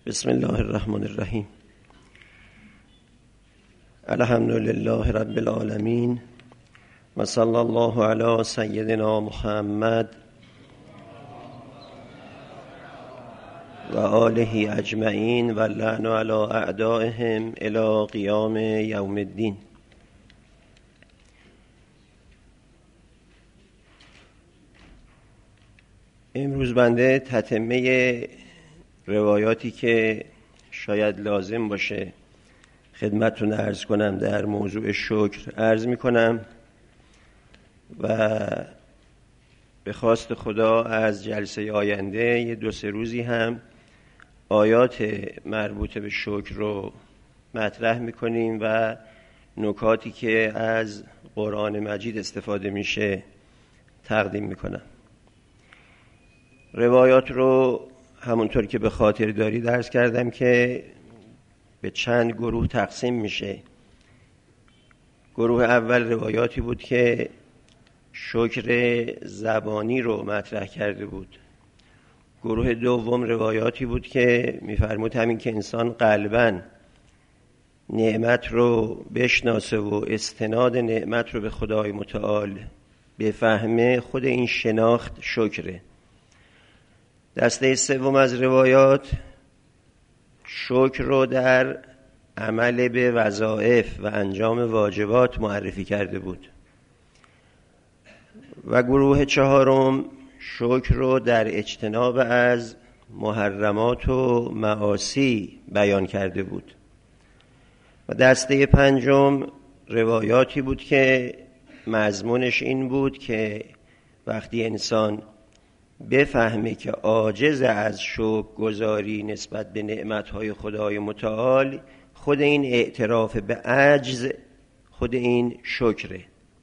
بسم الله الرحمن الرحیم. الحمد لله رب العالمین و صلی الله علی سیدنا محمد و آله اجمعین و لعن علی اعدائهم الی قیام یوم الدین. امروز بنده تتمه روایاتی که شاید لازم باشه خدمتتون عرض کنم در موضوع شکر عرض می کنم و به خواست خدا از جلسه آینده یه 2-3 روزی هم آیات مربوط به شکر رو مطرح می کنیم و نکاتی که از قرآن مجید استفاده میشه تقدیم می کنم. روایات رو همونطور که به خاطر داری درس کردم که به چند گروه تقسیم میشه. گروه اول روایاتی بود که شکر زبانی رو مطرح کرده بود. گروه دوم روایاتی بود که میفرمود همین که انسان قلباً نعمت رو بشناسه و استناد نعمت رو به خدای متعال بفهمه، خود این شناخت شکره. دسته سوم از روایات شکر رو در عمل به وظایف و انجام واجبات معرفی کرده بود و گروه چهارم شکر رو در اجتناب از محرمات و معاصی بیان کرده بود و دسته پنجم روایاتی بود که مضمونش این بود که وقتی انسان بفهمه که عاجز از شکرگزاری نسبت به نعمتهای خدای متعال، خود این اعتراف به عجز خود این شکره.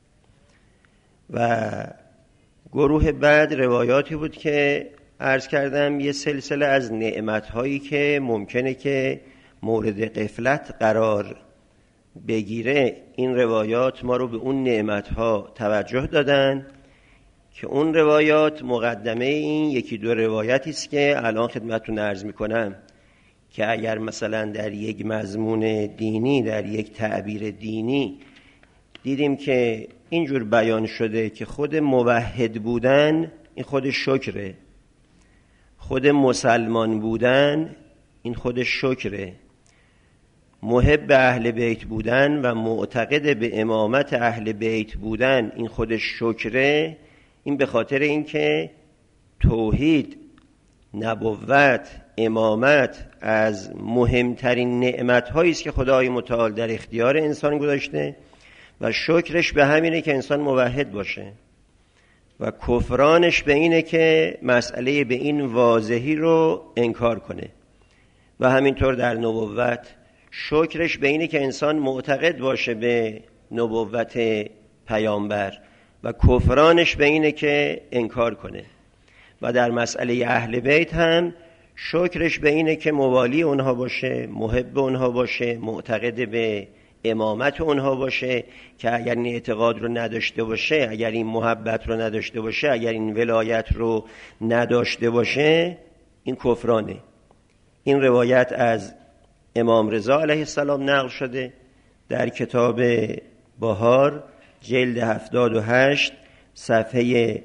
و گروه بعد روایاتی بود که عرض کردم یه سلسله از نعمتهایی که ممکنه که مورد غفلت قرار بگیره، این روایات ما رو به اون نعمتها توجه دادن که اون روایات مقدمه این 1-2 روایتی است که الان خدمتتون عرض میکنم که اگر مثلا در یک مضمون دینی، در یک تعبیر دینی دیدیم که اینجور بیان شده که خود موحد بودن این خود شکره، خود مسلمان بودن این خود شکره، محب اهل بیت بودن و معتقد به امامت اهل بیت بودن این خود شکره، این به خاطر اینکه توحید، نبوت، امامت از مهمترین نعمت‌هایی است که خدای متعال در اختیار انسان گذاشته و شکرش به همینه که انسان موحد باشه و کفرانش به اینه که مسئله به این واضحی رو انکار کنه و همینطور در نبوت شکرش به اینه که انسان معتقد باشه به نبوت پیامبر و کفرانش به اینه که انکار کنه و در مسئله اهل بیت هم شکرش به اینه که موالی اونها باشه، محب اونها باشه، معتقد به امامت اونها باشه که اگر این اعتقاد رو نداشته باشه، اگر این محبت رو نداشته باشه، اگر این ولایت رو نداشته باشه، این کفرانه. این روایت از امام رضا علیه السلام نقل شده در کتاب بهار جلد 78 صفحه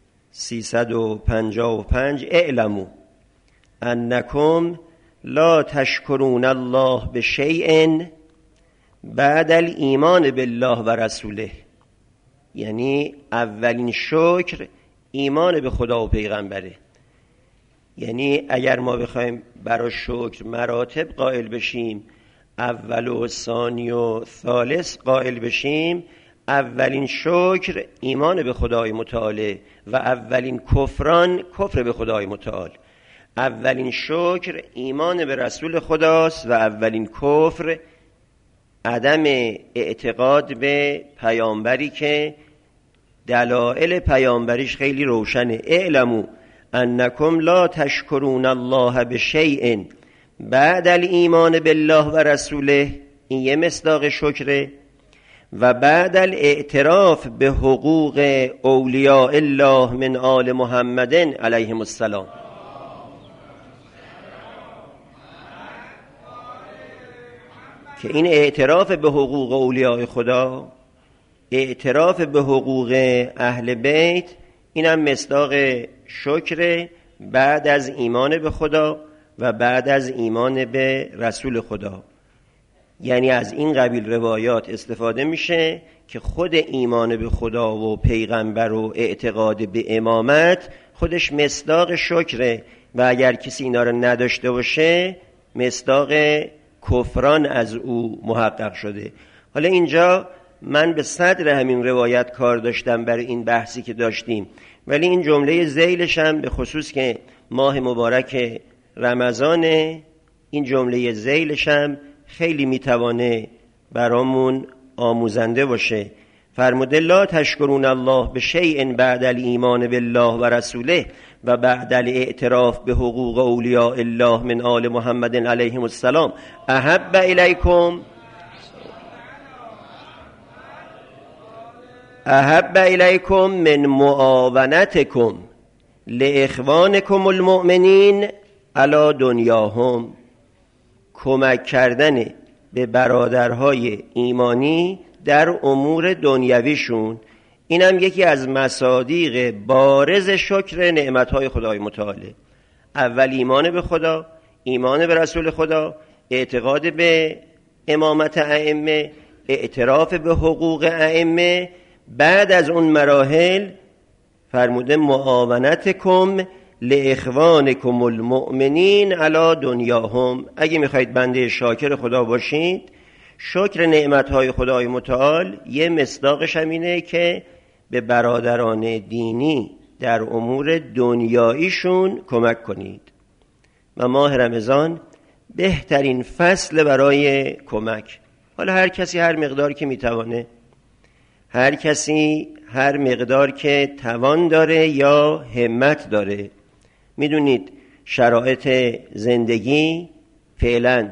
355: اعلموا انکم لا تشکرون الله بشیء بعد الایمان بالله و رسوله. یعنی اولین شکر ایمان به خدا و پیغمبره. یعنی اگر ما بخوایم برای شکر مراتب قائل بشیم، اول و ثانی و ثالث قائل بشیم، اولین شکر ایمان به خدای متعال و اولین کفران کفر به خدای متعال. اولین شکر ایمان به رسول خداست و اولین کفر عدم اعتقاد به پیامبری که دلائل پیامبریش خیلی روشنه. اعلموا انکم لا تشکرون الله بشیء بعد الایمان بالله و رسوله، این یه مصداق شکره، و بعد الاعتراف به حقوق اولیاء الله من آل محمد علیهم السلام. که این اعتراف به حقوق اولیاء خدا، اعتراف به حقوق اهل بیت، اینم مصداق شکر بعد از ایمان به خدا و بعد از ایمان به رسول خدا. یعنی از این قبیل روایات استفاده میشه که خود ایمان به خدا و پیغمبر و اعتقاد به امامت خودش مصداق شکره و اگر کسی اینا رو نداشته باشه مصداق کفران از او محقق شده. حالا اینجا من به صدر همین روایت کار داشتم برای این بحثی که داشتیم، ولی این جمله ذیلش هم به خصوص که ماه مبارک رمضان، این جمله ذیلش هم خیلی میتوانه برامون آموزنده باشه. فرموده لا تشکرون الله به شیء بعد الایمان بالله و رسوله و بعد الاعتراف به حقوق اولیاء الله من آل محمد علیهم السلام احب الیکم من معاونتکم لاخوانکم المؤمنین علی دنیاهم. کمک کردن به برادرهای ایمانی در امور دنیویشون، اینم یکی از مصادیق بارز شکر نعمتهای خدای متعالی. اول ایمان به خدا، ایمان به رسول خدا، اعتقاد به امامت ائمه، اعتراف به حقوق ائمه. بعد از اون مراحل فرموده معاونتکم لاخوانکم المؤمنین علی دنیاهم. اگه میخواید بنده شاکر خدا باشید، شکر نعمتهای خدای متعال یه مصداقش هم اینه که به برادران دینی در امور دنیاییشون کمک کنید. و ماه رمضان بهترین فصل برای کمک. حالا هر کسی هر مقدار که میتوانه، هر کسی هر مقدار که توان داره یا همت داره. میدونید شرایط زندگی فعلا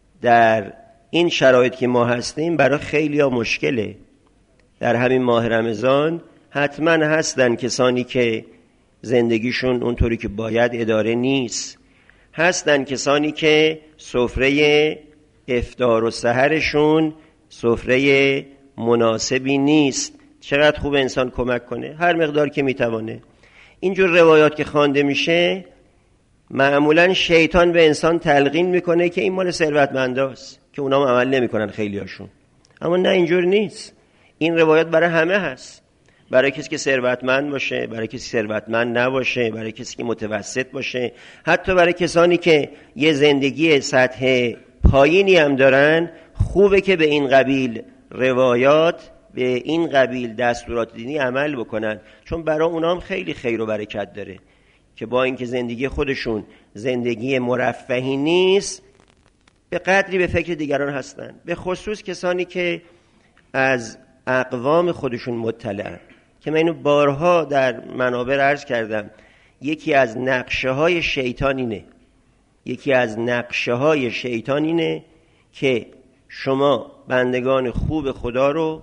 در این شرایط که ما هستیم برای خیلی ها مشکله. در همین ماه رمضان حتما هستن کسانی که زندگیشون اونطوری که باید اداره نیست، هستن کسانی که سفره افطار و سحرشون سفره مناسبی نیست. چقدر خوب انسان کمک کنه هر مقدار که میتوانه. اینجور روایات که خوانده میشه معمولا شیطان به انسان تلقین میکنه که این مال ثروتمنداست که اونا هم عمل نمیکنن خیلی هاشون. اما نه، اینجور نیست. این روایات برای همه هست، برای کسی که ثروتمند باشه، برای کسی ثروتمند نباشه، برای کسی که متوسط باشه، حتی برای کسانی که یه زندگی سطح پایینی هم دارن. خوبه که به این قبیل روایات، به این قبیل دستورات دینی عمل بکنن، چون برای اونا هم خیلی خیر و برکت داره که با اینکه زندگی خودشون زندگی مرفهی نیست، به قدری به فکر دیگران هستن. به خصوص کسانی که از اقوام خودشون مطلعن، که من اینو بارها در منابر عرض کردم. یکی از نقشه های شیطان اینه که شما بندگان خوب خدا رو،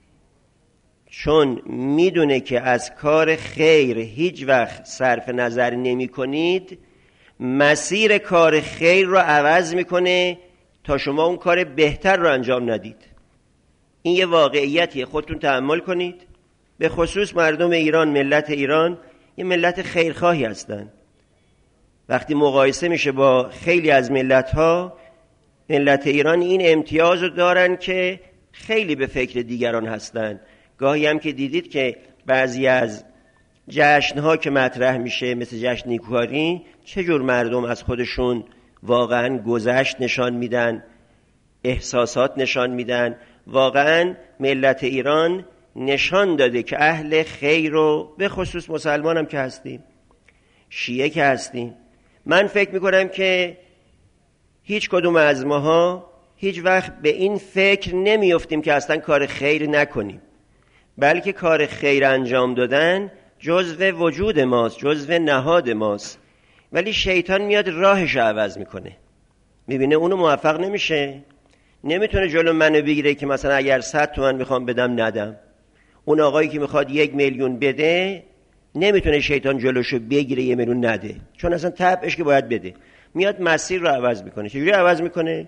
چون میدونه که از کار خیر هیچ وقت صرف نظر نمی کنید، مسیر کار خیر رو عوض میکنه تا شما اون کار بهتر رو انجام ندید. این یه واقعیتیه، خودتون تأمل کنید. به خصوص مردم ایران، ملت ایران یه ملت خیرخواهی هستن. وقتی مقایسه میشه با خیلی از ملت‌ها، ملت ایران این امتیاز رو دارن که خیلی به فکر دیگران هستن. گاهی هم که دیدید که بعضی از جشن‌ها که مطرح میشه مثل جشن نیکوکاری، چجور مردم از خودشون واقعا گذشت نشان میدن، احساسات نشان میدن. واقعا ملت ایران نشان داده که اهل خیر رو، به خصوص مسلمان هم که هستیم، شیعه که هستیم، من فکر میکنم که هیچ کدوم از ماها هیچ وقت به این فکر نمیافتیم که اصلا کار خیر نکنیم، بلکه کار خیر انجام دادن جزو وجود ماست، جزو نهاد ماست. ولی شیطان میاد راهش عوض میکنه، میبینه اونو موفق نمیشه، نمیتونه جلو منو بگیره که مثلا اگر 100 تومن میخوام بدم ندم. اون آقایی که میخواد 1 میلیون بده، نمیتونه شیطان جلوشو بگیره 1 میلیون نده، چون اصلا طبعش که باید بده. میاد مسیر رو عوض میکنه. چجوری عوض میکنه؟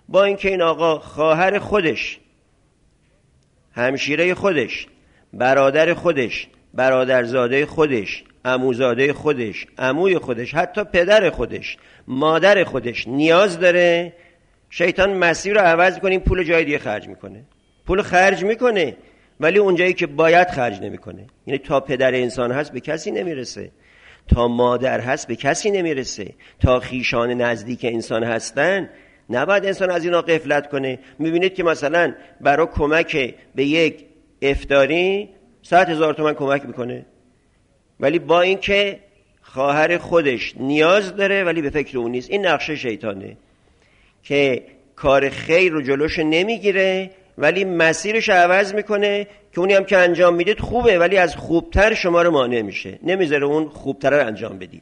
با اینکه این آقا خواهر خودش، همشیره خودش، برادر خودش، برادرزاده خودش، عموزاده خودش، عموی خودش، حتی پدر خودش، مادر خودش نیاز داره، شیطان مسیر رو عوض کنه، پول جای دیگه خرج میکنه. پول خرج میکنه ولی اونجایی که باید خرج نمیکنه. یعنی تا پدر انسان هست به کسی نمیرسه، تا مادر هست به کسی نمیرسه، تا خیشان نزدیک انسان هستن نباید انسان از اینا غفلت کنه. میبینید که مثلا برای کمک به یک افطاری 100,000 تومان کمک میکنه، ولی با اینکه خواهر خودش نیاز داره ولی به فکر اون نیست. این نقشه شیطانه که کار خیر رو جلوش نمیگیره ولی مسیرش عوض میکنه که اونی هم که انجام میدید خوبه ولی از خوبتر شما رو مانع میشه، نمیذاره اون خوبتر رو انجام بدید.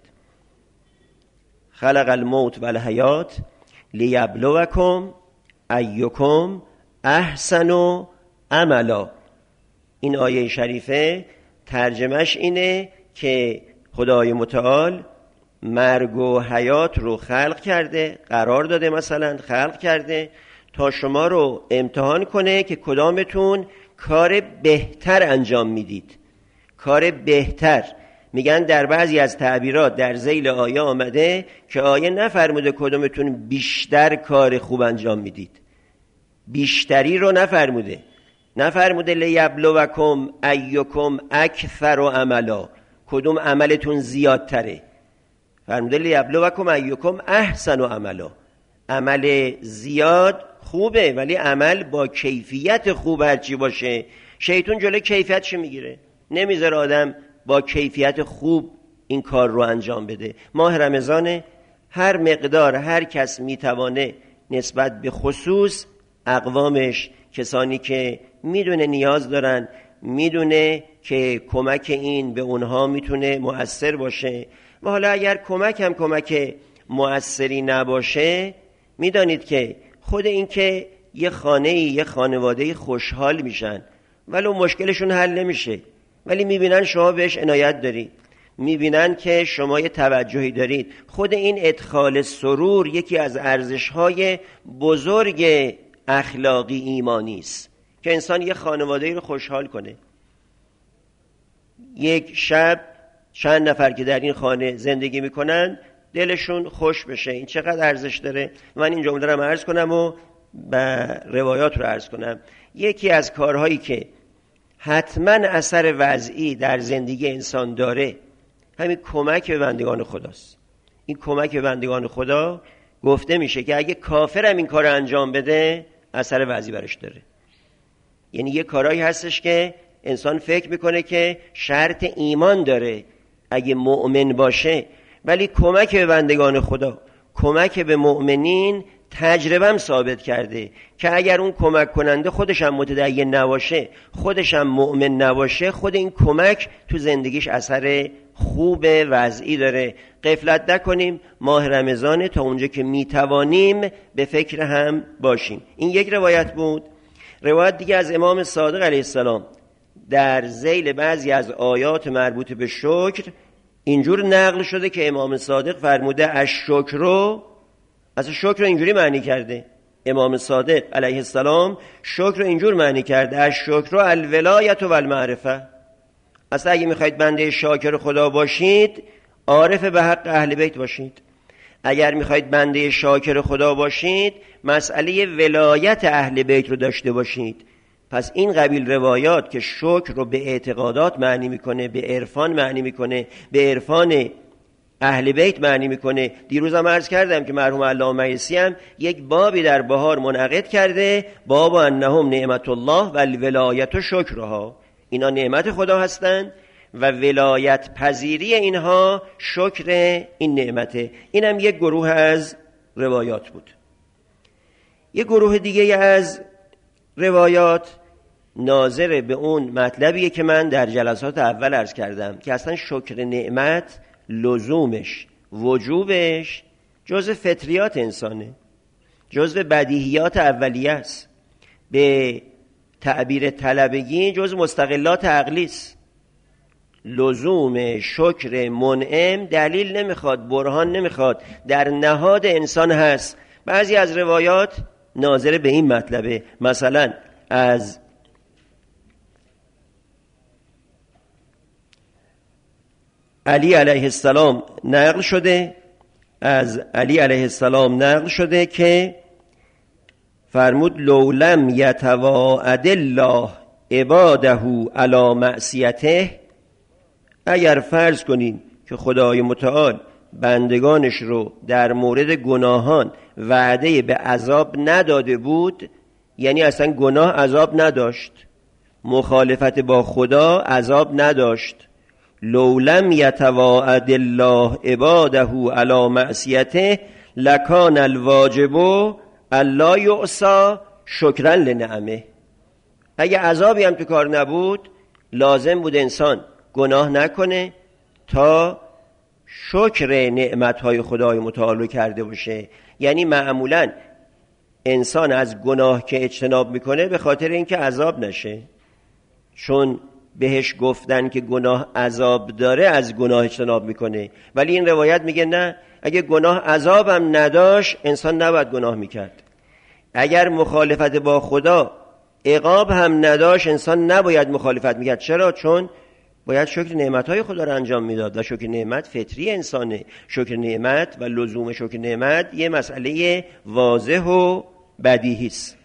خلق الموت و الحیات لیبلوکم ایکم احسن عملا. این آیه شریفه ترجمهش اینه که خدای متعال مرگ و حیات رو خلق کرده، قرار داده، مثلا خلق کرده تا شما رو امتحان کنه که کدامتون کار بهتر انجام میدید. کار بهتر، میگن در بعضی از تعبیرات در ذیل آیه آمده که آیه نفرموده کدامتون بیشتر کار خوب انجام میدید، بیشتری رو نفرموده لیبلوکم ایکم اکثر عملا، کدوم عملتون زیادتره. فرموده لیبلوکم ایکم احسن عملا، عمل زیاد خوبه ولی عمل با کیفیت خوب هرچی باشه شیطان جلوی کیفیتش میگیره، نمیذاره آدم با کیفیت خوب این کار رو انجام بده. ماه رمضان، هر مقدار هر کس میتوانه نسبت به خصوص اقوامش، کسانی که میدونه نیاز دارن، میدونه که کمک این به اونها میتونه مؤثر باشه. و حالا اگر کمک مؤثری نباشه، میدانید که خود این که یه خانواده خوشحال میشن ولی مشکلشون حل نمیشه، ولی میبینن شما بهش عنایت دارید، میبینن که شما یه توجهی دارید، خود این ادخال سرور یکی از ارزش‌های بزرگ اخلاقی ایمانی است که انسان یه خانواده رو خوشحال کنه. یک شب چند نفر که در این خانه زندگی میکنن دلشون خوش بشه، این چقدر ارزش داره. من این جمله رو عرض کنم و به روایات رو عرض کنم. یکی از کارهایی که حتما اثر وضعی در زندگی انسان داره همین کمک به بندگان خداست. این کمک به بندگان خدا گفته میشه که اگه کافر هم این کار انجام بده اثر وضعی برش داره. یعنی یه کارهایی هستش که انسان فکر میکنه که شرط ایمان داره اگه مؤمن باشه، ولی کمک به بندگان خدا، کمک به مؤمنین تجربه‌ام ثابت کرده که اگر اون کمک کننده خودش هم متدین نباشه، خودش هم مؤمن نباشه، خود این کمک تو زندگیش اثر خوب وضعی داره. غفلت نکنیم، ماه رمضان تا اونجا که میتوانیم به فکر هم باشیم. این یک روایت بود. روایت دیگه از امام صادق علیه السلام در ذیل بعضی از آیات مربوط به شکر اینجور نقل شده که امام صادق فرموده الشکر رو اینجوری معنی کرده. امام صادق علیه السلام شکر رو اینجور معنی کرده الشکر رو الولایت و المعرفه. اصلا اگه میخواید بنده شاکر خدا باشید عارف به حق اهل بیت باشید. اگر میخواید بنده شاکر خدا باشید مسئله ولایت اهل بیت رو داشته باشید. پس این قبیل روایات که شکر رو به اعتقادات معنی میکنه، به عرفان معنی میکنه، به عرفان اهل بیت معنی میکنه. دیروزم عرض کردم که مرحوم علامه مجلسی هم یک بابی در بهار منعقد کرده، باب انهم نعمت الله و الولایت و شکرها. اینا نعمت خدا هستند و ولایت پذیری اینها شکر این نعمته. اینم یک گروه از روایات بود. یک گروه دیگه از روایات ناظر به اون مطلبیه که من در جلسات اول عرض کردم که اصلا شکر نعمت لزومش، وجوبش جزء فطریات انسانه، جزء بدیهیات اولیه است، به تعبیر طلبگی جزء مستقلات عقلی است. لزوم شکر منعم دلیل نمیخواد، برهان نمیخواد، در نهاد انسان هست. بعضی از روایات ناظر به این مطلبه. مثلا از علی علیه السلام نقل شده که فرمود لولم یتواعد الله عباده علی معصیته، اگر فرض کنیم که خدای متعال بندگانش رو در مورد گناهان وعده به عذاب نداده بود، یعنی اصلا گناه عذاب نداشت، مخالفت با خدا عذاب نداشت، لولم یتواعد الله عباده علی معصیته لکان الواجب الا یعصی شکرا لنعمه، اگه عذابی هم تو کار نبود لازم بود انسان گناه نکنه تا شکر نعمتهای خدای متعال رو کرده باشه. یعنی معمولاً انسان از گناه که اجتناب میکنه به خاطر اینکه عذاب نشه، چون بهش گفتن که گناه عذاب داره از گناه اجتناب میکنه. ولی این روایت میگه نه، اگه گناه عذابم نداشت انسان نباید گناه میکرد، اگر مخالفت با خدا عقاب هم نداشت انسان نباید مخالفت میکرد. چرا؟ چون باید شکر نعمتهای خدا رو انجام میداد و شکر نعمت فطری انسانه. شکر نعمت و لزوم شکر نعمت یه مسئله واضح و بدیهی است.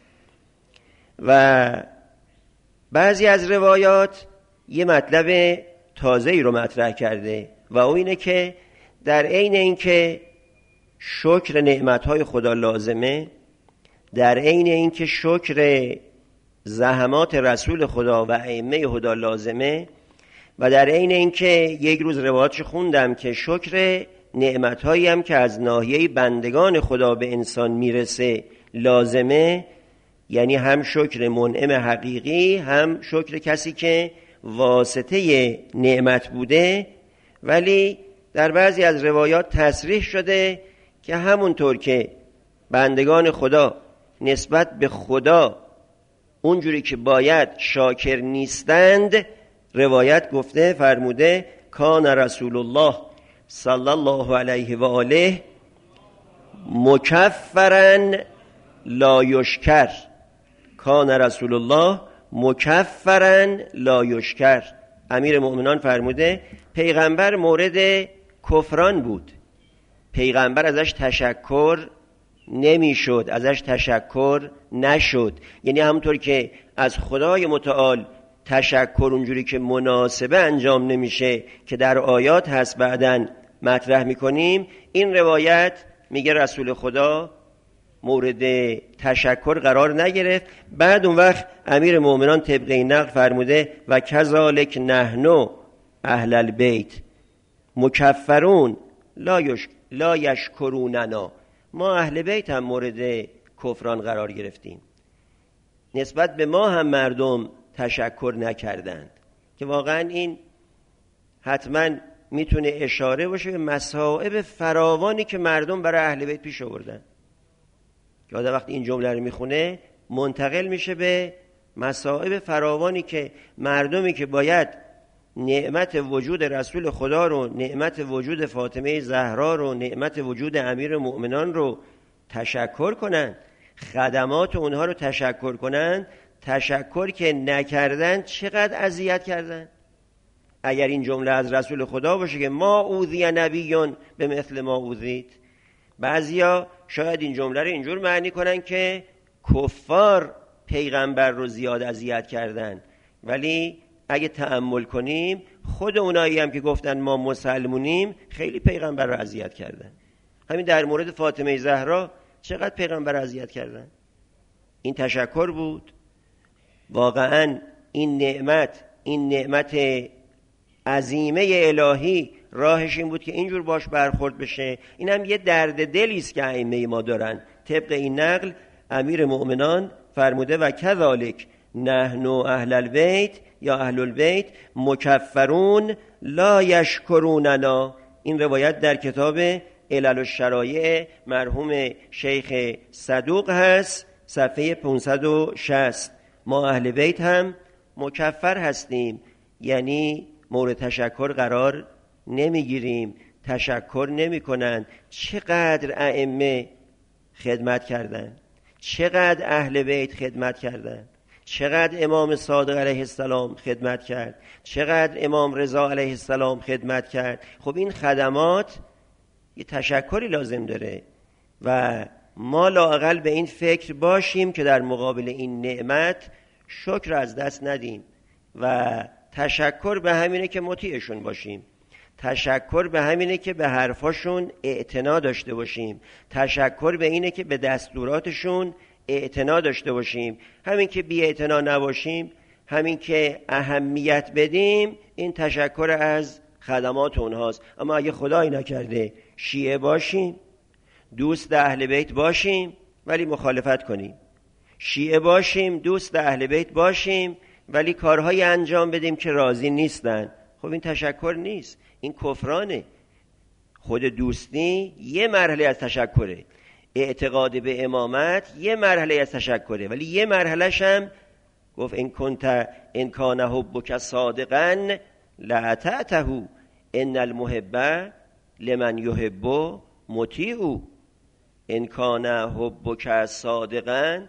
و بعضی از روایات یه مطلب تازه‌ای رو مطرح کرده و اون اینه که در عین اینکه شکر نعمتهای خدا لازمه، در عین اینکه شکر زحمات رسول خدا و ائمه هدی لازمه، و در عین اینکه یک روز روایاتش خوندم که شکر نعمتهایی هم که از ناحیه بندگان خدا به انسان میرسه لازمه، یعنی هم شکر منعم حقیقی هم شکر کسی که واسطه نعمت بوده. ولی در بعضی از روایات تصریح شده که همونطور که بندگان خدا نسبت به خدا اونجوری که باید شاکر نیستند، روایت گفته فرموده کان رسول الله صلی الله علیه و آله مکفرا لا یشکر، کان رسول الله مکفرا لا یشکر. امیر مؤمنان فرموده پیغمبر مورد کفران بود، پیغمبر ازش تشکر نمیشد، ازش تشکر نشد. یعنی همونطور که از خدای متعال تشکر اونجوری که مناسبه انجام نمیشه که در آیات هست بعداً مطرح میکنیم، این روایت میگه رسول خدا مورد تشکر قرار نگرفت. بعد اون وقت امیر مومنان طبق این نقل فرموده و کذالک نحن اهل البیت مکفرون لا یشکروننا، ما اهل بیت هم مورد کفران قرار گرفتیم، نسبت به ما هم مردم تشکر نکردند. که واقعا این حتما میتونه اشاره باشه به مصائب فراوانی که مردم برای اهل بیت پیش آوردن. که آدم وقتی این جمله رو میخونه منتقل میشه به مصائب فراوانی که مردمی که باید نعمت وجود رسول خدا رو، نعمت وجود فاطمه زهرا رو، نعمت وجود امیر مؤمنان رو تشکر کنن، خدمات اونها رو تشکر کنن، تشکر که نکردن چقدر اذیت کردن. اگر این جمله از رسول خدا باشه که ما اوذی نبیون به مثل ما اوذیت، بعضیا شاید این جمله رو اینجور معنی کنن که کفار پیغمبر رو زیاد اذیت کردن، ولی اگه تأمل کنیم خود اونایی هم که گفتن ما مسلمونیم خیلی پیغمبر رو اذیت کردن. همین در مورد فاطمه زهرا چقدر پیغمبر رو اذیت کردن. این تشکر بود؟ واقعا این نعمت عظیمه الهی راهش این بود که اینجور باش برخورد بشه. این هم یه درد دلی است که ائمه ما دارن. طبق این نقل امیر مؤمنان فرموده و کذالک نحن اهل البیت یا اهل البیت مکفرون لا یشکروننا. این روایت در کتاب علل الشرایع مرحوم شیخ صدوق هست، صفحه 560. ما اهل بیت هم مکفر هستیم، یعنی مورد تشکر قرار نمیگیریم، تشکر نمی کنن. چقدر ائمه خدمت کردن، چقدر اهل بیت خدمت کردن، چقدر امام صادق علیه السلام خدمت کرد، چقدر امام رضا علیه السلام خدمت کرد. خب این خدمات یه تشکری لازم داره و ما لااقل به این فکر باشیم که در مقابل این نعمت شکر از دست ندیم و تشکر به همینه که مطیعشون باشیم، تشکر به همینه که به حرفاشون اعتنا داشته باشیم، تشکر به اینه که به دستوراتشون اعتنا داشته باشیم. همین که بی اعتنا نباشیم، همین که اهمیت بدیم، این تشکر از خدمات اونهاست. اما اگه خدایی نکرده شیعه باشیم، دوست اهل بیت باشیم ولی مخالفت کنیم، شیعه باشیم دوست اهل بیت باشیم ولی کارهای انجام بدیم که راضی نیستن، خب این تشکر نیست، این کفرانه. خود دوستی یه مرحله از تشکره، اعتقاد به امامت یه مرحله از تشکره، ولی یه مرحلهش هم گفت ان کان حبک صادقا لاطعته ان المحب لمن یحب مطیع. ان کان حبک صادقا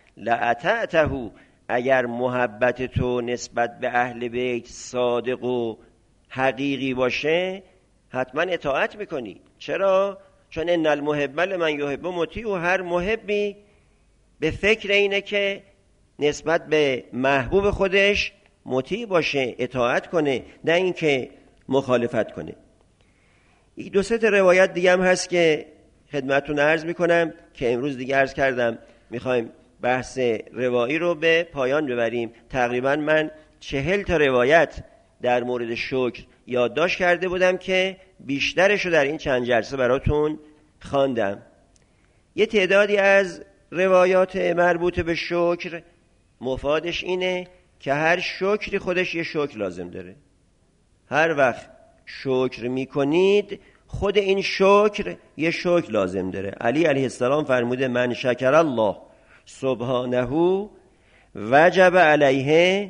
لاطعته، اگر محبت تو نسبت به اهل بیت صادق و حقیقی باشه حتما اطاعت میکنی. چرا؟ چون ان المحب لمن یحب مطیع، و هر محبی به فکر اینه که نسبت به محبوب خودش مطیع باشه، اطاعت کنه، نه اینکه مخالفت کنه. این دو سه روایت دیگه هم هست که خدمتتون عرض میکنم که امروز دیگه عرض کردم میخوایم بحث روایی رو به پایان ببریم. تقریبا من 40 تا روایت در مورد شکر یادداشت کرده بودم که بیشترش رو در این چند جلسه براتون خواندم. یه تعدادی از روایات مربوط به شکر مفادش اینه که هر شکری خودش یه شکر لازم داره. هر وقت شکر میکنید خود این شکر یه شکر لازم داره. علی علیه السلام فرموده من شکر الله سبحانه وجب علیه،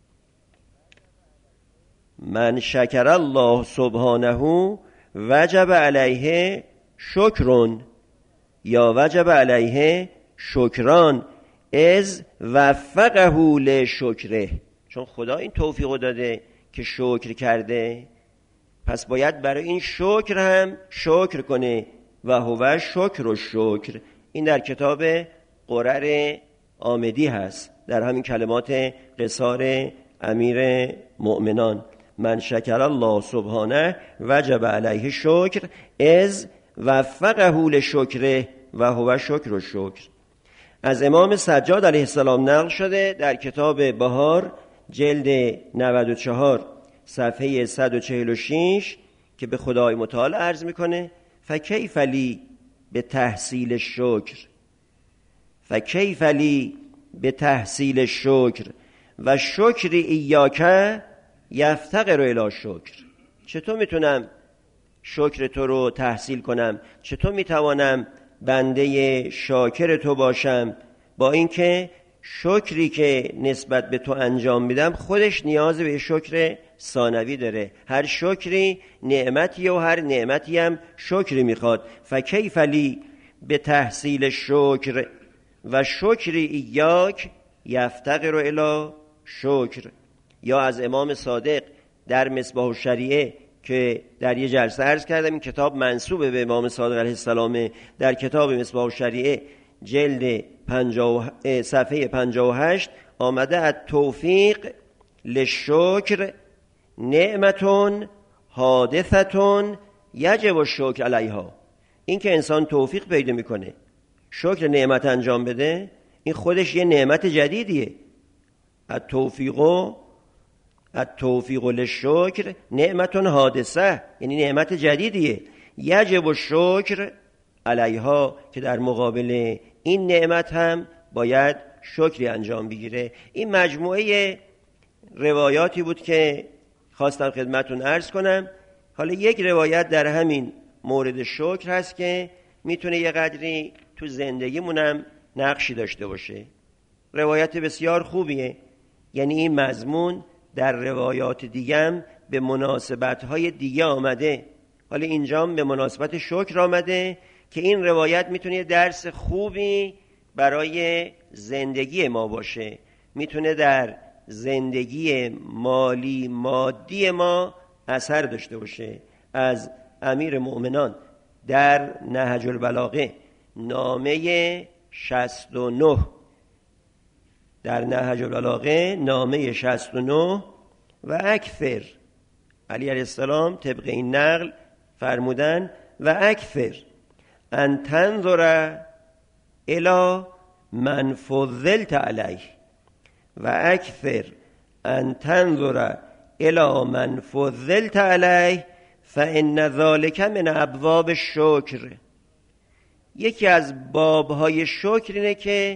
من شکر الله سبحانه وجب علیه شکرون یا وجب علیه شکران از وفقه لشکره. چون خدا این توفیق داده که شکر کرده، پس باید برای این شکر هم شکر کنه. و هو شکر و شکر، این در کتاب قرر آمدی هست، در همین کلمات قصار امیر مؤمنان. من شکر الله سبحانه وجب علیه شکر از وفقه لشکره و هو شکر و شکر. از امام سجاد علیه السلام نقل شده در کتاب بهار جلد 94 صفحه 146 که به خدای متعال عرض میکنه فکیف لی به تحصیل شکر، فکیف لی به تحصیل شکر و شکر ایاک یفتقر الی شکر. چطور میتونم شکر تو رو تحصیل کنم؟ چطور میتوانم بنده شاکر تو باشم با اینکه شکری که نسبت به تو انجام میدم خودش نیاز به شکر ثانوی داره. هر شکری نعمتی و هر نعمتی هم شکری میخواد. فکیف لی به تحصیل شکر و شکر ایاک یفتقر الی شکر. یا از امام صادق در مصباح الشریعه که در یه جلسه عرض کردم، این کتاب منسوب به امام صادق علیه السلام، در کتاب مصباح الشریعه جلد صفحه 58 آمده التوفیق للشکر نعمتون حادثتون یجب الشکر علیها. این که انسان توفیق پیدا میکنه شکر نعمت انجام بده، این خودش یه نعمت جدیدیه. التوفیق للشکر نعمتون حادثه، یعنی نعمت جدیدیه. یجب الشکر علیها، که در مقابل این نعمت هم باید شکری انجام بگیره. این مجموعه روایاتی بود که خواستم خدمتون عرض کنم. حالا یک روایت در همین مورد شکر هست که میتونه یه قدری تو زندگیمونم نقشی داشته باشه. روایت بسیار خوبیه، یعنی این مضمون در روایات دیگم به مناسبت‌های دیگه آمده، حالا اینجام به مناسبت شکر آمده که این روایت میتونه یه درس خوبی برای زندگی ما باشه، میتونه در زندگی مالی مادی ما اثر داشته باشه. از امیر مؤمنان در نهج البلاغه نامه 69 در نهج البلاغه نامه 69 و اکثر علی علیه السلام طبق این نقل فرمودن و اکثر ان تنظر الی من فضلت علیه و اکثر ان تنظر الی من فضلت علیه فان ذلک من ابواب الشکر. یکی از بابهای شکر اینه که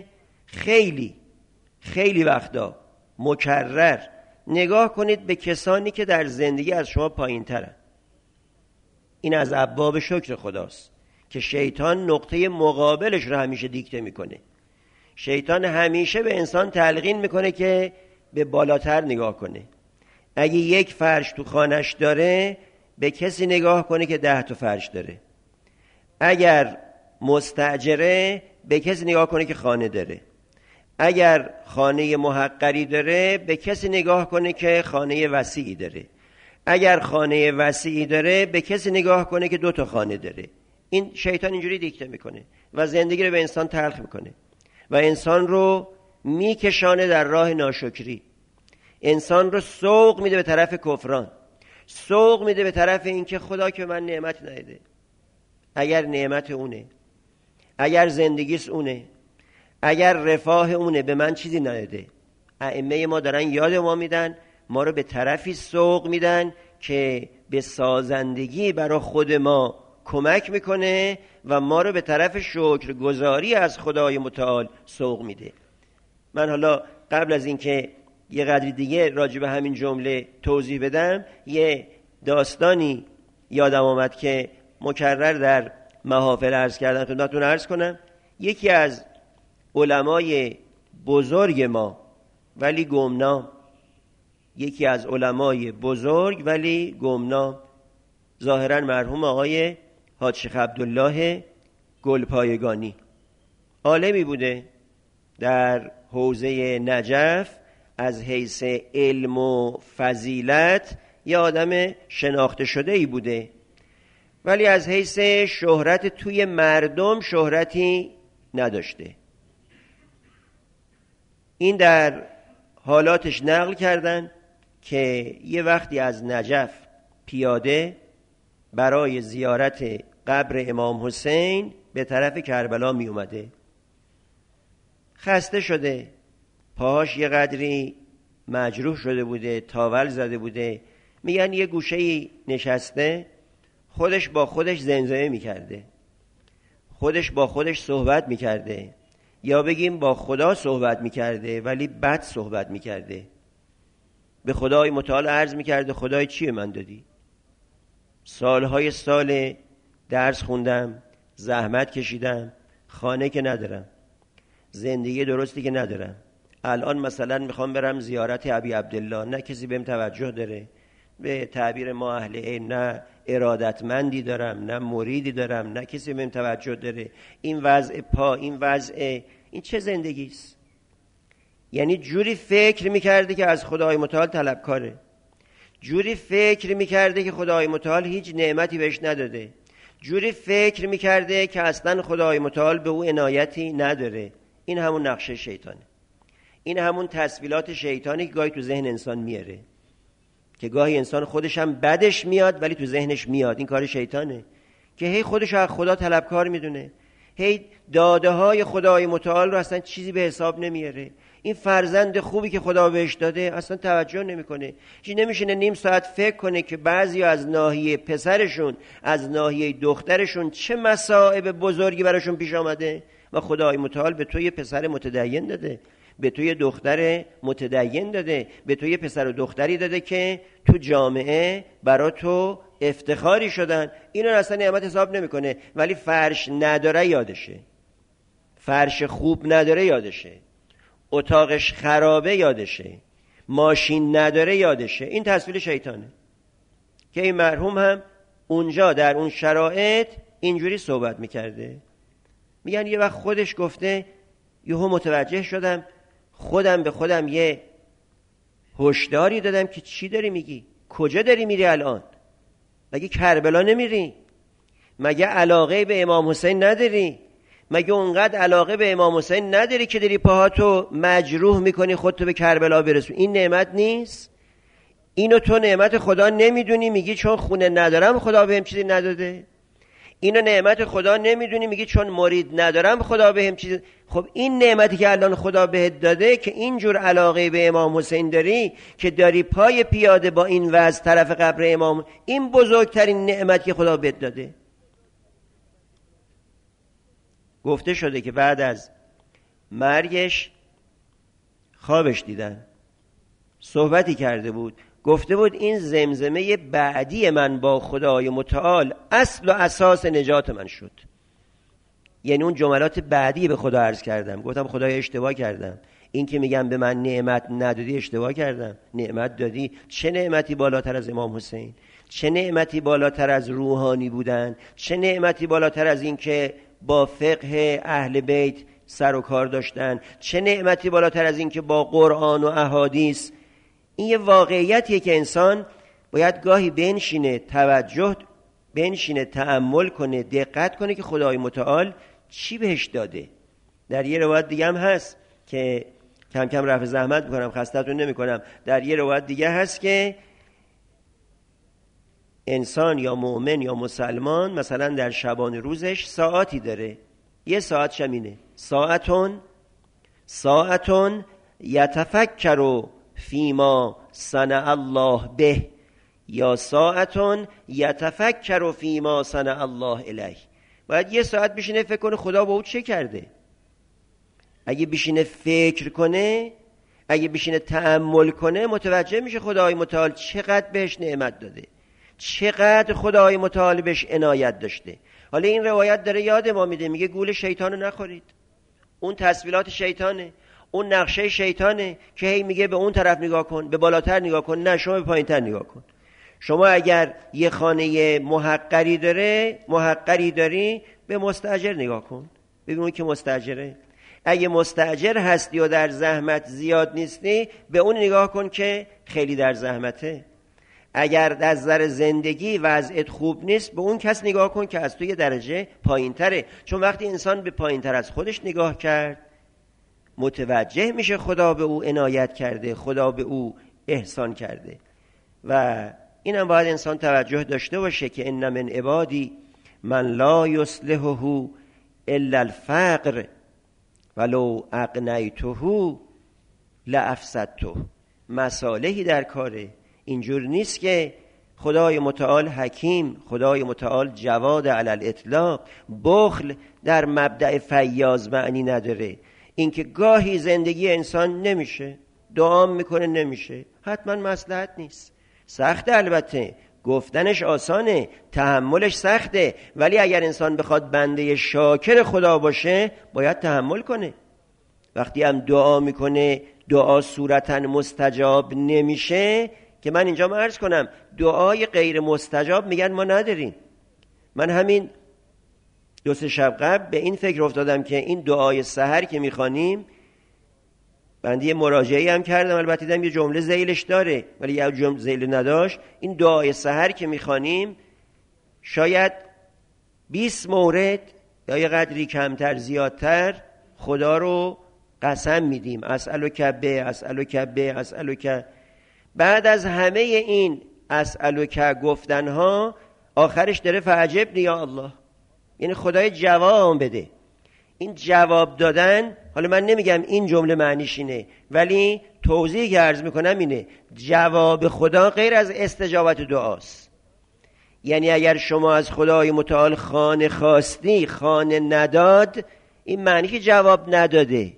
خیلی وقتا مکرر نگاه کنید به کسانی که در زندگی از شما پایین ترن. این از ابواب شکر خداست که شیطان نقطه مقابلش رو همیشه دیکته میکنه. شیطان همیشه به انسان تلقین میکنه که به بالاتر نگاه کنه. اگه یک فرش تو خانش داره به کسی نگاه کنه که 10 تا فرش داره. اگر مستاجره به کسی نگاه کنه که خانه داره. اگر خانه محقری داره به کسی نگاه کنه که خانه وسیعی داره. اگر خانه وسیعی داره به کسی نگاه کنه که 2 تا خانه داره. این شیطان اینجوری دیکته میکنه و زندگی رو به انسان تلخ میکنه و انسان رو میکشانه در راه ناشکری. انسان رو سوق میده به طرف کفران، سوق میده به طرف اینکه خدا که من نعمت نداده. اگر نعمت اونه، اگر زندگیش اونه، اگر رفاه اونه، به من چیزی نداده. ائمه ما دارن یاد ما میدن، ما رو به طرفی سوق میدن که به سازندگی برای خود ما کمک میکنه و ما رو به طرف شکرگزاری از خدای متعال سوق میده. من حالا قبل از اینکه یه قدری دیگه راجع به همین جمله توضیح بدم، یه داستانی یادم آمد که مکرر در محافل عرض کردم، خدمتتون عرض کنم. یکی از علمای بزرگ ما ولی گمنام، یکی از علمای بزرگ ولی گمنام، ظاهرا مرحوم آقای حاج شیخ عبدالله گلپایگانی، عالمی بوده در حوزه نجف، از حیث علم و فضیلت یه آدم شناخته شده ای بوده، ولی از حیث شهرت توی مردم شهرتی نداشته. این در حالاتش نقل کردن که یه وقتی از نجف پیاده برای زیارت قبر امام حسین به طرف کربلا می اومده. خسته شده، پاهاش یه قدری مجروح شده بوده، تاول زده بوده. میگن یه گوشه‌ای نشسته، خودش با خودش زمزمه میکرده، خودش با خودش صحبت میکرده، یا بگیم با خدا صحبت میکرده ولی بد صحبت میکرده. به خدای متعال عرض میکرده خدای چیه من دادی؟ سالهای سال درس خوندم، زحمت کشیدم، خانه که ندارم، زندگی درستی که ندارم. الان مثلا میخوام برم زیارت ابی عبدالله، نه کسی بهم توجه داره، به تعبیر ما اهل علم نه ارادتمندی دارم، نه مریدی دارم، نه کسی بهم توجه داره. این وضع پا، این وضع، این چه زندگیست؟ یعنی جوری فکر میکرده که از خدای متعال طلبکاره، جوری فکر میکرده که خدای متعال هیچ نعمتی بهش نداده، جوری فکر میکرده که اصلا خدای متعال به او عنایتی نداره. این همون نقشه شیطانه، این همون تسویلات شیطانی که گاهی تو ذهن انسان میاره، که گاهی انسان خودش هم بدش میاد ولی تو ذهنش میاد. این کار شیطانه که هی خودش از خدا طلبکار میدونه، هی داده های خدای متعال رو اصلا چیزی به حساب نمیاره. این فرزند خوبی که خدا بهش داده اصلا توجه نمیکنه. چی نمیشینه نیم ساعت فکر کنه که بعضی از ناحیه پسرشون، از ناحیه دخترشون چه مصائب بزرگی براشون پیش آمده و خدای متعال به تو یه پسر متدین داده، به تو یه دختر متدین داده، به تو یه پسر و دختری داده که تو جامعه برا تو افتخاری شدن. اینو اصلا نعمت حساب نمیکنه، ولی فرش نداره یادشه، فرش خوب نداره یادشه، اتاقش خرابه یادشه، ماشین نداره یادشه. این تصویر شیطانه که این مرحوم هم اونجا در اون شرایط اینجوری صحبت میکرده. میگن یه وقت خودش گفته یهو متوجه شدم، خودم به خودم یه هشداری دادم که چی داری میگی؟ کجا داری میری الان؟ مگه کربلا نمیری؟ مگه علاقه به امام حسین نداری؟ مگه اونقدر علاقه به امام حسین نداری که داری پاهاتو مجروح میکنی خودتو به کربلا برسون؟ این نعمت نیست؟ اینو تو نعمت خدا نمیدونی میگی چون خونه ندارم خدا بهم چیزی نداده؟ اینو نعمت خدا نمیدونی میگی چون مرید ندارم خدا بهم چیزی؟ خب این نعمتی که الان خدا بهت داده که اینجور علاقه به امام حسین داری که داری پای پیاده با این وضع طرف قبر امام، این بزرگترین نعمت که خدا بهت داده. گفته شده که بعد از مرگش خوابش دیدن، صحبتی کرده بود، گفته بود این زمزمه بعدی من با خدای متعال اصل و اساس نجات من شد. یعنی اون جملات بعدی به خدا عرض کردم، گفتم خدای اشتباه کردم، این که میگم به من نعمت ندادی اشتباه کردم، نعمت دادی. چه نعمتی بالاتر از امام حسین؟ چه نعمتی بالاتر از روحانی بودن؟ چه نعمتی بالاتر از این که با فقه اهل بیت سر و کار داشتن؟ چه نعمتی بالاتر از این که با قرآن و احادیث؟ این یه واقعیتیه که انسان باید گاهی بنشینه، تأمل کنه، دقت کنه که خدای متعال چی بهش داده. در یه روایت دیگه هم هست که کم کم رفع زحمت میکنم، خستتون نمیکنم، در یه روایت دیگه هست که انسان یا مؤمن یا مسلمان مثلا در شبان روزش ساعتی داره، یه ساعت شمینه، ساعتون یتفکر فیما صنع الله به، یا ساعتون یتفکر فیما صنع الله الیه. باید یه ساعت بشینه فکر کنه خدا با او چه کرده. اگه بشینه فکر کنه، اگه بشینه تأمل کنه، متوجه میشه خدای متعال چقدر بهش نعمت داده، چقدر خدای متعال بهش عنایت داشته. حالا این روایت داره یاد ما میده، میگه گول شیطانو نخورید، اون تسویلات شیطانه، اون نقشه شیطانه که هی میگه به اون طرف نگاه کن، به بالاتر نگاه کن، نه شما به پایینتر نگاه کن. شما اگر یه خانه محقری داری، به مستاجر نگاه کن، ببین که مستاجره. اگه مستاجر هستی و در زحمت زیاد نیستی، به اون نگاه کن که خیلی در زحمته. اگر در نظر زندگی وضعیت خوب نیست، به اون کس نگاه کن که از تو یه درجه پایینتره. چون وقتی انسان به پایینتر از خودش نگاه کرد، متوجه میشه خدا به او عنایت کرده، خدا به او احسان کرده. و اینم باید انسان توجه داشته باشه که ان من عبادی من لا یصلحه الا الفقر ولو اغنیته لافسدته. مصالحی در کاره، اینجور نیست که خدای متعال حکیم، خدای متعال جواد علی الاطلاق. بخل در مبدأ فیاض معنی نداره. اینکه گاهی زندگی انسان نمیشه، دعا میکنه نمیشه، حتما مصلحت نیست. سخته، البته گفتنش آسانه، تحملش سخته، ولی اگر انسان بخواد بنده شاکر خدا باشه باید تحمل کنه. وقتی هم دعا میکنه دعا صورتاً مستجاب نمیشه، که من اینجا عرض کنم دعای غیر مستجاب میگن ما نداریم. من همین 2-3 شب قبل به این فکر افتادم که این دعای سحر که میخوانیم، بنده یه مراجعه‌ای هم کردم، البته دیدم یه جمله ذیلش داره ولی یه جمله ذیل نداشت. این دعای سحر که میخوانیم شاید 20 مورد یا یه قدری کمتر زیادتر خدا رو قسم میدیم، اسألک به اسألک به اسألک. بعد از همه این اسألک گفتنها آخرش داره فعجبنی یا الله، یعنی خدای جواب بده. این جواب دادن، حالا من نمیگم این جمله معنیش اینه، ولی توضیحی که عرض میکنم اینه، جواب خدا غیر از استجابت دعاست. یعنی اگر شما از خدای متعال خانه خواستی خانه نداد، این معنی که جواب نداده.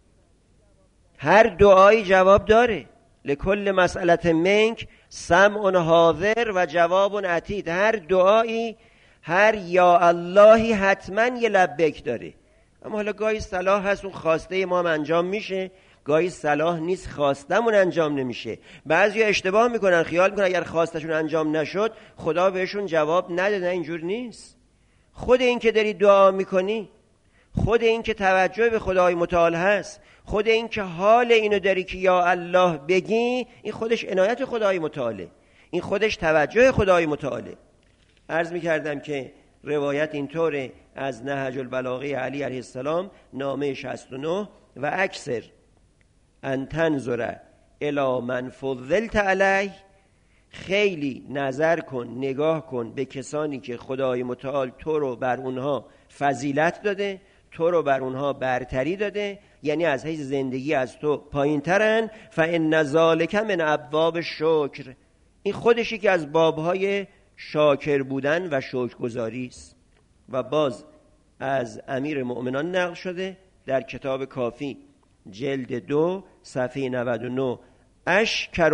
هر دعایی جواب داره. لکل مسئلت منک سمع حاضر و جواب عتید. هر دعایی، هر یا اللهی حتما یه لبک داره. اما حالا گاهی صلاح هست اون خواسته ما هم انجام میشه، گاهی صلاح نیست خواستمون انجام نمیشه. بعضی اشتباه میکنن، خیال میکنن اگر خواستشون انجام نشد خدا بهشون جواب نده. نه، اینجور نیست. خود این که داری دعا میکنی، خود این که توجه به خدای متعال هست، خود این که حال اینو داری که یا الله بگی، این خودش عنایت خدای متعاله، این خودش توجه خدای متعاله. عرض می‌کردم که روایت اینطوره از نهج البلاغه علی علیه السلام نامه 69 و اکثر ان تنظر الی من فضلت علیه، خیلی نظر کن، نگاه کن به کسانی که خدای متعال تو رو بر اونها فضیلت داده، تو رو بر اونها برتری داده، یعنی از حیث زندگی از تو پایین ترن. فان ذلک من ابواب شکر، این خودشی که از بابهای شاکر بودن و شکرگزاری است. و باز از امیر مؤمنان نقل شده در کتاب کافی جلد 2 صفحه 99: اشکر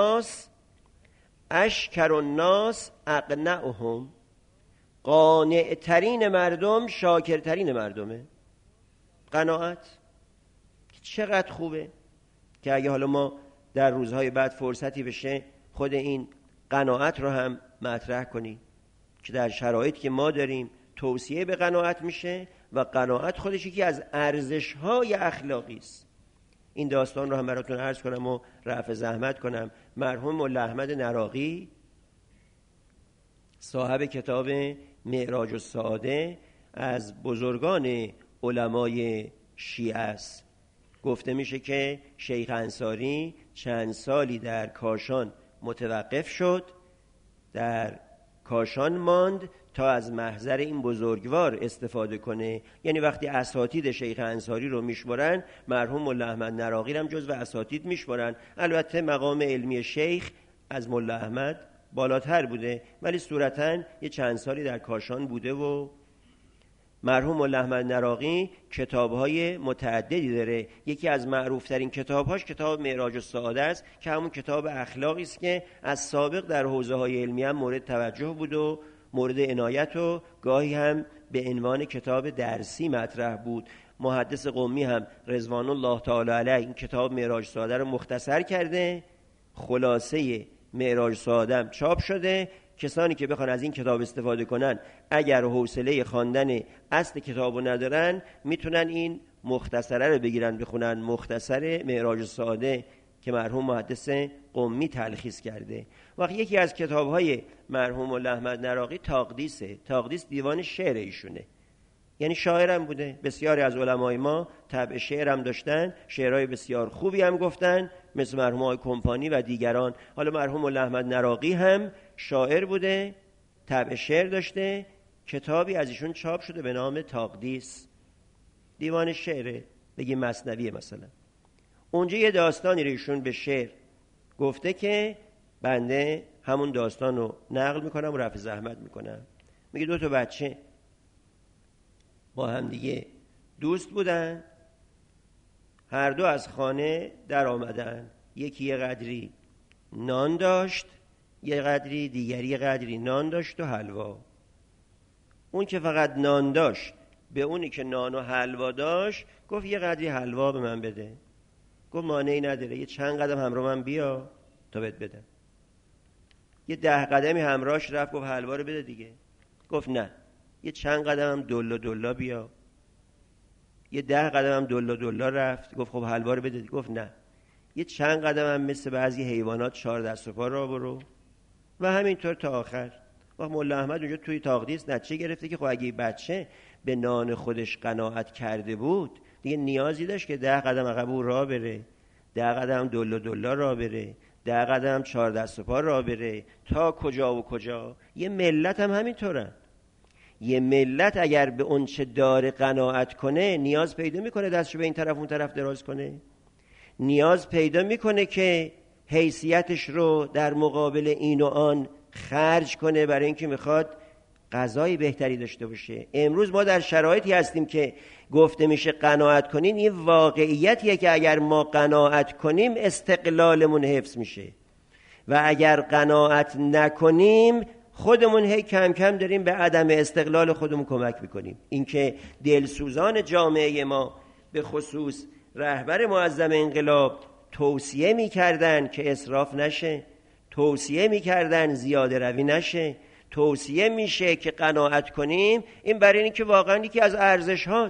الناس اقنعهم، قانع ترین مردم شاکرترین مردمه. قناعت چقدر خوبه که اگه حالا ما در روزهای بعد فرصتی بشه خود این قناعت رو هم مطرح کنیم که در شرایطی که ما داریم توصیه به قناعت میشه و قناعت خودش یکی از ارزش‌های اخلاقی است. این داستان رو هم براتون عرض کنم و رفع زحمت کنم. مرحوم مولا احمد نراقی صاحب کتاب معراج السعاده از بزرگان علمای شیعه است. گفته میشه که شیخ انصاری چند سالی در کاشان متوقف شد، در کاشان ماند تا از محضر این بزرگوار استفاده کنه. یعنی وقتی اساتید شیخ انصاری رو میشمارن، مرحوم مولا احمد نراقی هم جزو اساتید میشمارن. البته مقام علمی شیخ از مولا احمد بالاتر بوده، ولی صورتاً یه چند سالی در کاشان بوده. و مرحوم مولا احمد نراقی کتاب‌های متعددی داره. یکی از معروف‌ترین کتاب‌هاش کتاب معراج السعاده است که همون کتاب اخلاقی است که از سابق در حوزه‌های علمی هم مورد توجه بود و مورد عنایت و گاهی هم به عنوان کتاب درسی مطرح بود. محدث قمی هم رضوان الله تعالی علیه این کتاب معراج السعاده رو مختصر کرده، خلاصه معراج السعاده هم چاپ شده. کسانی که بخوان از این کتاب استفاده کنن، اگر حوصله خواندن اصل کتابو ندارن، میتونن این مختصره رو بگیرن بخونن، مختصر معراج السعاده که مرحوم محدث قمی تلخیص کرده. وقتی یکی از کتاب‌های مرحوم مولا احمد نراقی تقدیسه. تقدیس دیوان شعر ایشونه، یعنی شاعرم بوده. بسیاری از علمای ما طبع شعرم داشتن، شعرهای بسیار خوبی هم گفتن، مثل مرحوم آقای کمپانی و دیگران. حالا مرحوم مولا احمد نراقی هم شاعر بوده، طبع شعر داشته. کتابی از ایشون چاپ شده به نام تقدیس، دیوان شعر، بگیم مثنوی مثلا. اونجا یه داستانی رو ایشون به شعر گفته که بنده همون داستان رو نقل میکنم و رفع زحمت میکنم. میگه 2 بچه با هم دیگه دوست بودن، هر دو از خانه در آمدن. یکی یه قدری نان داشت، یه قدری دیگری یه قدری نان داشت و حلوا. اون که فقط نان داشت به اونی که نان و حلوا داشت گفت یه قدری حلوا به من بده. گفت مانعی نداره، یه چند قدم همراه من بیا تا بهت بدم. یه 10 قدمی همراهش رفت، گفت حلوا رو بده دیگه. گفت نه، یه چند قدم هم دلا بیا. یه 10 قدم هم دلا رفت، گفت خب حلوا رو بده. گفت نه، یه چند قدم هم مثل بعضی حیوانات 4 دست و پا را برو. و همینطور تا آخر. وقت مولا احمد اونجا توی تقدیس نتیجه گرفته که خب اگه بچه به نان خودش قناعت کرده بود، دیگه نیازی داشت که 10 قدم عقب او راه بره، 10 قدم دلا راه بره، 10 قدم 4 دست و پا راه بره، تا کجا و کجا. یه ملت هم همینطورن. یه ملت اگر به اون چه داره قناعت کنه، نیاز پیدا میکنه دستشو به این طرف اون طرف دراز کنه، نیاز پیدا میکنه که حیثیتش رو در مقابل این و آن خرج کنه برای اینکه میخواد غذای بهتری داشته باشه. امروز ما در شرایطی هستیم که گفته میشه قناعت کنین. این واقعیتیه که اگر ما قناعت کنیم استقلالمون حفظ میشه و اگر قناعت نکنیم خودمون هی کم کم داریم به عدم استقلال خودمون کمک میکنیم. اینکه دلسوزان جامعه ما به خصوص رهبر معظم انقلاب توصیه میکردن که اسراف نشه، توصیه میکردن زیاده روی نشه، توصیه میشه که قناعت کنیم. این برای اینکه واقعا یکی از ارزش هاست.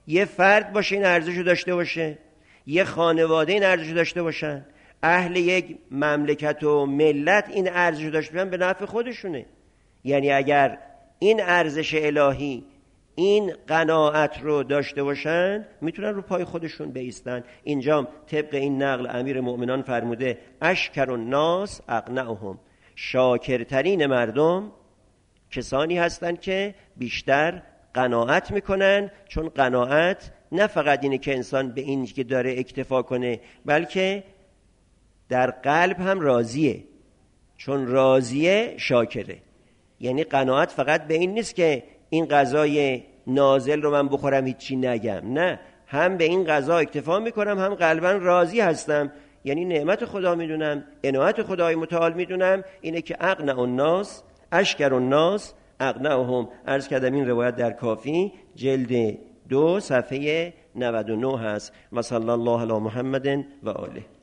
یه فرد باشه این ارزشو داشته باشه، یه خانواده این ارزشو داشته باشن، اهل یک مملکت و ملت این ارزشو داشته باشن، به نفع خودشونه. یعنی اگر این ارزش الهی، این قناعت رو داشته باشن، میتونن رو پای خودشون بایستن. اینجا طبق این نقل امیر مؤمنان فرموده اشکر الناس اقنعهم، شاکرترین مردم کسانی هستند که بیشتر قناعت میکنن، چون قناعت نه فقط اینه که انسان به این که داره اکتفا کنه، بلکه در قلب هم راضیه، چون راضیه شاکره. یعنی قناعت فقط به این نیست که این غذای نازل رو من بخورم هیچی نگم، نه، هم به این غذا اکتفا میکنم، هم قلبا راضی هستم، یعنی نعمت خدا میدونم، عنایت خدای متعال میدونم. اینه که اقنع الناس اشکر الناس اقنعهم. عرض کردم این روایت در کافی جلد 2 صفحه 99 هست. و صلی الله علی محمد و آله.